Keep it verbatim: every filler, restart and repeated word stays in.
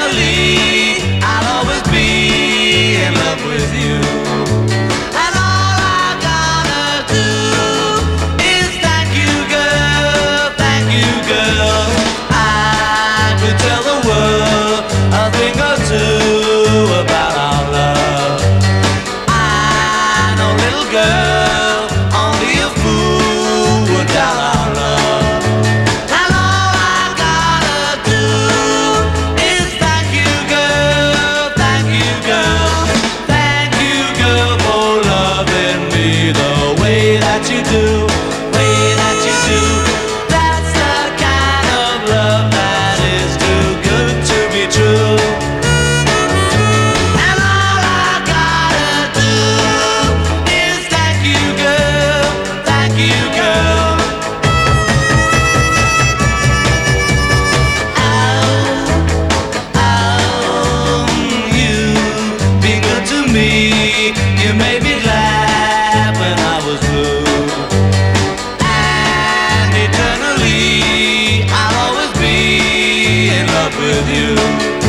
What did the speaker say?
eternally, I'll always be in love with you. And all I gotta do is thank you, girl, thank you, girl. I could tell the world a thing or two about our love. I know, little girl, only a fool would doubt our love. And all I gotta do is thank you, girl, thank you, girl. Thank you, girl, for loving me the way that you do, way that you do. That's the kind of love that is too good to be true. And all I gotta do is thank you, girl, thank you, girl. Oh, oh, you've been good to me. You made me glad when I was blue. And eternally, I'll always be in love with you.